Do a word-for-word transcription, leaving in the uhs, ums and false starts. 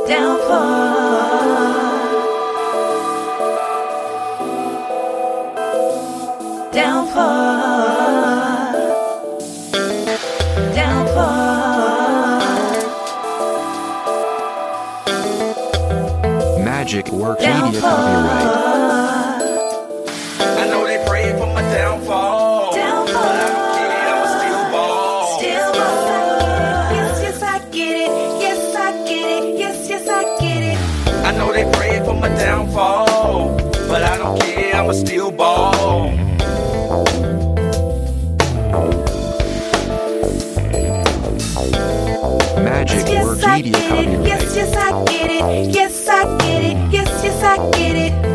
Downfall. Downfall. Downfall. Magic Works Media copyright. I know they pray for my downfall. Downfall. But I don't care, I'ma still ball. Still ball. Yes, yes, I get it. Yes, I get it. Yes, yes, I get it. I know they pray for my downfall, but I don't care, I'ma still ball. Magic Yes, Works I Media get it. copyright. Yes, yes, I get it. Yes, I get it. Yes, yes, I get it.